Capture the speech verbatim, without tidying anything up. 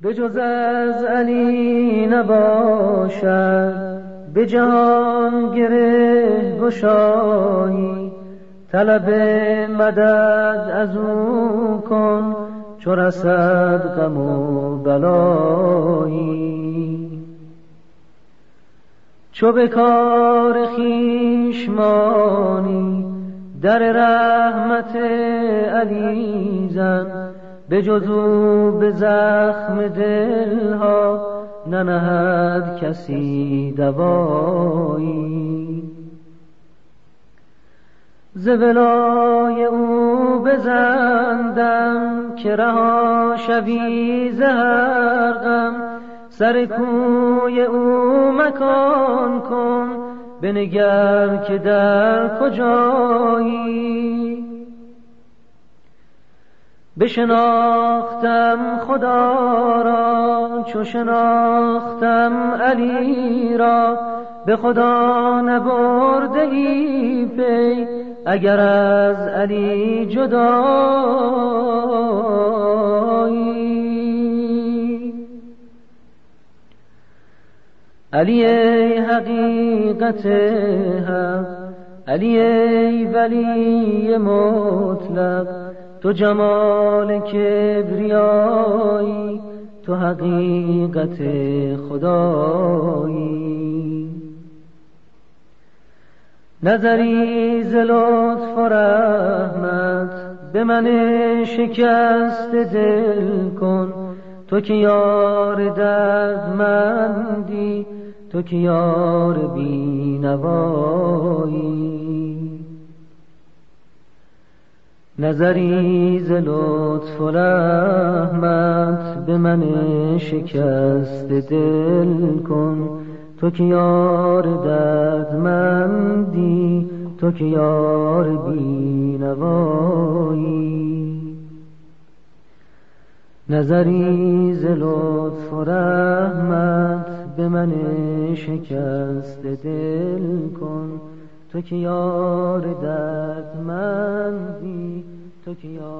به جز از علی نباشد به جهان گره گشایی، طلب مدد از او کن چو رسد غم و بلایی. چو به کار خویش مانی در رحمت علی زن، به جز او به زخم دلها ننهد کسی دوایی. ز ولای او بزندم که رها شوی ز هر غم، سر کوی او مکان کن بنگر که در کجایی. بشناختم خدا را چو شناختم علی را، به خدا نبرده ای پی اگر از علی جدایی. علی ای حقیقت حق، علی ای ولی مطلق، تو جمال کبریایی، تو حقیقت خدایی. نظری ز لطف و رحمت به من شکست دل کن، تو که یار دردمندی، تو که یار بینوایی. نظری ز لطف و رحمت به من شکست دل کن، تو که یار دردمندی، تو که یار بینوایی. نظری ز لطف و رحمت به من شکست دل کن، تو که یار دردمندی، تو که یار